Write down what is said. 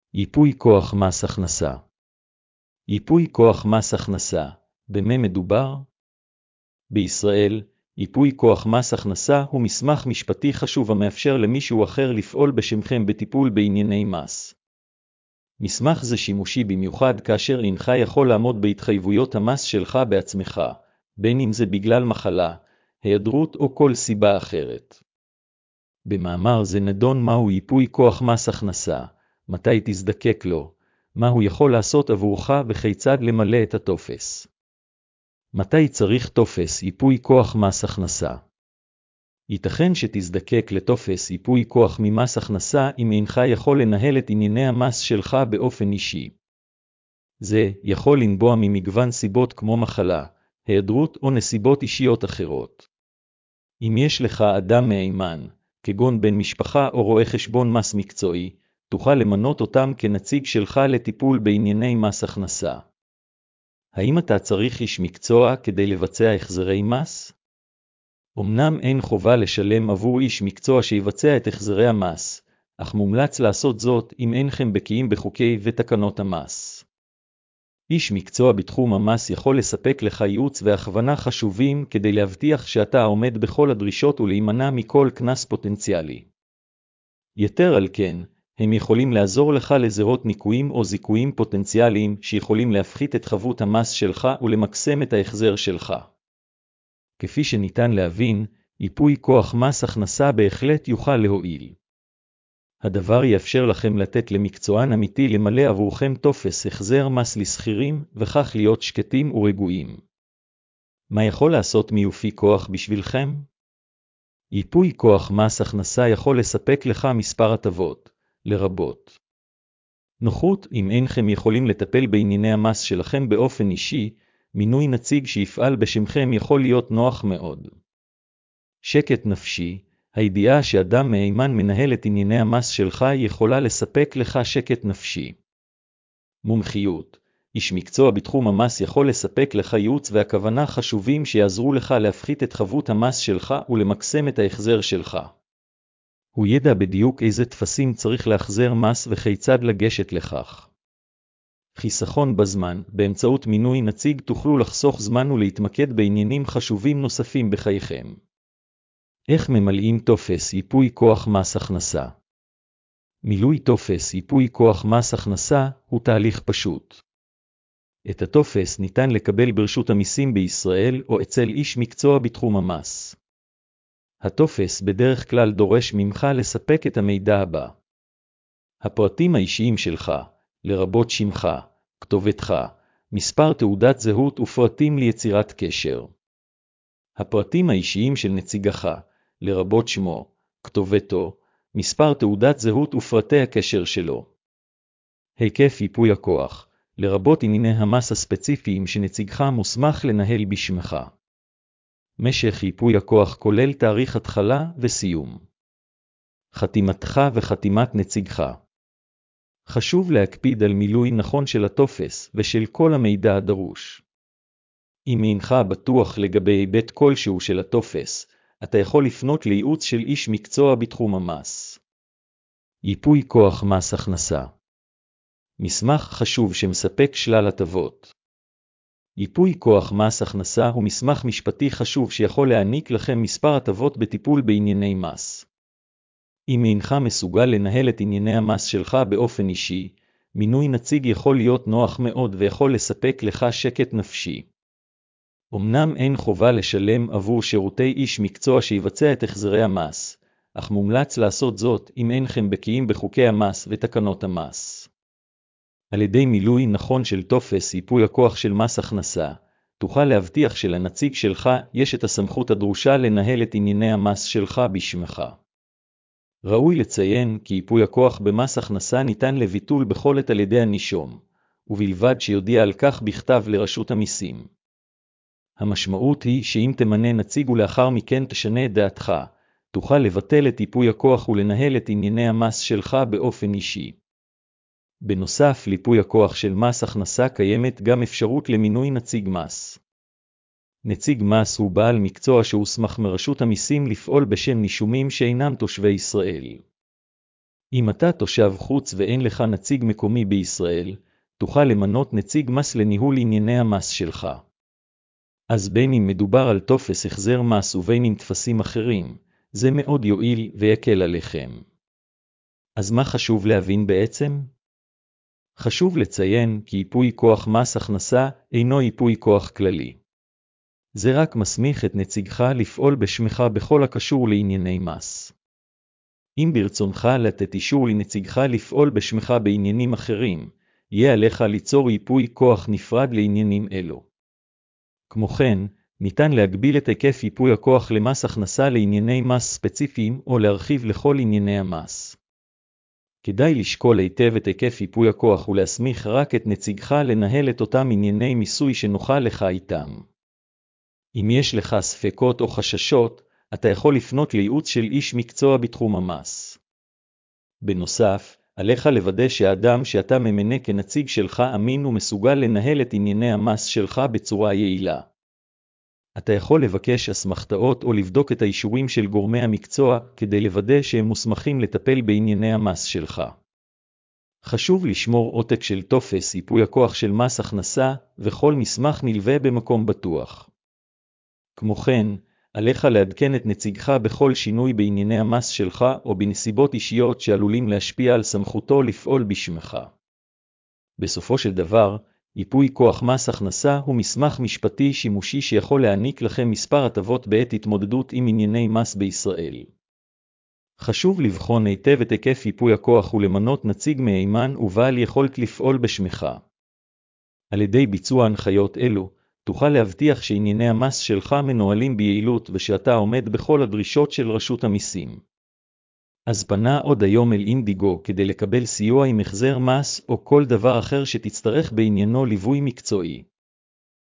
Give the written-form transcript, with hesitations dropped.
ייפוי כוח מס הכנסה. ייפוי כוח מס הכנסה, במה מדובר? בישראל, ייפוי כוח מס הכנסה הוא מסמך משפטי חשוב המאפשר למישהו אחר לפעול בשמכם בטיפול בענייני מס. מסמך זה שימושי במיוחד כאשר אינך יכול לעמוד בהתחייבויות המס שלך בעצמך, בין אם זה בגלל מחלה, היעדרות או כל סיבה אחרת. במאמר זה נדון מהו ייפוי כוח מס הכנסה, מתי תזדקק לו, מה הוא יכול לעשות עבורך וכיצד למלא את הטופס. מתי צריך טופס ייפוי כוח מס הכנסה? ייתכן שתזדקק לטופס ייפוי כוח ממס הכנסה אם אינך יכול לנהל את ענייני המס שלך באופן אישי. זה יכול לנבוע ממגוון סיבות כמו מחלה, היעדרות או נסיבות אישיות אחרות. אם יש לך אדם מהימן, כגון בן משפחה או רואה חשבון מס מקצועי, תוכל למנות אותם כנציג שלך לטיפול בענייני מס הכנסה. האם אתה צריך איש מקצוע כדי לבצע החזרי מס? אמנם אין חובה לשלם עבור איש מקצוע שיבצע את החזרי המס, אך מומלץ לעשות זאת אם אינכם בקיאים בחוקי ותקנות המס. איש מקצוע בתחום המס יכול לספק לך ייעוץ והכוונה חשובים כדי להבטיח שאתה עומד בכל הדרישות ולהימנע מכל קנס פוטנציאלי. יתר על כן, הם יכולים לעזור לך לזהות ניכויים או זיכויים פוטנציאליים שיכולים להפחית את חבות המס שלך ולמקסם את ההחזר שלך. כפי שניתן להבין, ייפוי כוח מס הכנסה בהחלט יוכל להועיל. הדבר יאפשר לכם לתת למקצוען אמיתי למלא עבורכם טופס החזר מס לסחירים וכך להיות שקטים ורגועים. מה יכול לעשות ייפוי כוח בשבילכם? ייפוי כוח מס הכנסה יכול לספק לך מספר הטבות, לרבות נוחות אם אינכם יכולים לטפל בענייני המס שלכם באופן אישי, מינוי נציג שיפעל בשמכם יכול להיות נוח מאוד. שקט נפשי, הידיעה שאדם מהימן מנהל את ענייני המס שלך יכולה לספק לך שקט נפשי. מומחיות, איש מקצוע בתחום המס יכול לספק לך ייעוץ והכוונה חשובים שיעזרו לך להפחית את חבות המס שלך ולמקסם את ההחזר שלך. הוא ידע בדיוק איזה טפסים צריך להחזר מס וכיצד לגשת לכך. חיסכון בזמן, באמצעות מינוי נציג תוכלו לחסוך זמן ולהתמקד בעניינים חשובים נוספים בחייכם. איך ממלאים טופס ייפוי כוח מס הכנסה? מילוי טופס ייפוי כוח מס הכנסה הוא תהליך פשוט. את הטופס ניתן לקבל ברשות המיסים בישראל או אצל איש מקצוע בתחום המס. הטופס בדרך כלל דורש ממך לספק את המידע הבא. הפרטים האישיים שלך, לרבות שמך, כתובתך, מספר תעודת זהות ופרטים ליצירת קשר. הפרטים האישיים של נציגך, לרבות שמו, כתובתו, מספר תעודת זהות ופרטי הקשר שלו. היקף ייפוי הכוח, לרבות ענייני המס הספציפיים שנציגך מוסמך לנהל בשמך. משך ייפוי הכוח כולל תאריך התחלה וסיום. חתימתך וחתימת נציגך. חשוב להקפיד על מילוי נכון של הטופס ושל כל המידע הדרוש. אם אינך בטוח לגבי היבט כלשהו של הטופס, אתה יכול לפנות לייעוץ של איש מקצוע בתחום המס. ייפוי כוח מס הכנסה. מסמך חשוב שמספק שלל הטבות. ייפוי כוח מס הכנסה הוא מסמך משפטי חשוב שיכול להעניק לכם מספר הטבות בטיפול בענייני מס. אם אינך מסוגל לנהל את ענייני המס שלך באופן אישי, מינוי נציג יכול להיות נוח מאוד ויכול לספק לך שקט נפשי. אמנם אין חובה לשלם עבור שירותי איש מקצוע שיבצע את החזרי המס, אך מומלץ לעשות זאת אם אינכם בקיאים בחוקי המס ותקנות המס. על ידי מילוי נכון של טופס ייפוי הכוח של מס הכנסה, תוכל להבטיח שלנציג שלך יש את הסמכות הדרושה לנהל את ענייני המס שלך בשמך. ראוי לציין כי ייפוי הכוח במס הכנסה ניתן לביטול בכל עת על ידי הנישום, ובלבד שיודיע על כך בכתב לרשות המיסים. המשמעות היא שאם תמנה נציג ולאחר מכן תשנה את דעתך, תוכל לבטל את ייפוי הכוח ולנהל את ענייני המס שלך באופן אישי. בנוסף לייפוי הכוח של מס הכנסה קיימת גם אפשרות למינוי נציג מס. נציג מס הוא בעל מקצוע שהוסמך מרשות המיסים לפעול בשם נישומים שאינם תושבי ישראל. אם אתה תושב חוץ ואין לך נציג מקומי בישראל, תוכל למנות נציג מס לניהול ענייני המס שלך. אז בין אם מדובר על טופס החזר מס ובין אם תפסים אחרים, זה מאוד יועיל ויקל עליכם. אז מה חשוב להבין בעצם? חשוב לציין כי ייפוי כוח מס הכנסה אינו ייפוי כוח כללי. זה רק מסמיך את נציגך לפעול בשמך בכל הקשור לענייני מס. אם ברצונך לתת אישור לנציגך לפעול בשמך בעניינים אחרים, יהיה עליך ליצור ייפוי כוח נפרד לעניינים אלו. כמו כן, ניתן להגביל את היקף ייפוי הכוח למס הכנסה לענייני מס ספציפיים או להרחיב לכל ענייני המס. כדאי לשקול היטב את היקף ייפוי הכוח ולהסמיך רק את נציגך לנהל את אותם ענייני מיסוי שנוכל לך איתם. אם יש לך ספקות או חששות, אתה יכול לפנות לייעוץ של איש מקצוע בתחום המס. בנוסף, עליך לוודא שהאדם שאתה ממנה כנציג שלך אמין ומסוגל לנהל את ענייני המס שלך בצורה יעילה. אתה יכול לבקש אסמכתאות או לבדוק את האישורים של גורמי המקצוע כדי לוודא שהם מוסמכים לטפל בענייני המס שלך. חשוב לשמור עותק של טופס ייפוי הכוח של מס הכנסה וכל מסמך נלווה במקום בטוח. כמו כן, עליך לעדכן את נציגך בכל שינוי בענייני המס שלך או בנסיבות אישיות שעלולים להשפיע על סמכותו לפעול בשמך. בסופו של דבר, ייפוי כוח מס הכנסה הוא מסמך משפטי שימושי שיכול להעניק לכם מספר הטבות בעת התמודדות עם ענייני מס בישראל. חשוב לבחון היטב את היקף ייפוי הכוח ולמנות נציג מהימן ובעל יכולת לפעול בשמך. על ידי ביצוע הנחיות אלו, תוכל להבטיח שענייני המס שלך מנוהלים ביעילות ושאתה עומד בכל הדרישות של רשות המיסים. אז פנה עוד היום אל אינדיגו כדי לקבל סיוע עם החזר מס או כל דבר אחר שתצטרך בעניינו ליווי מקצועי.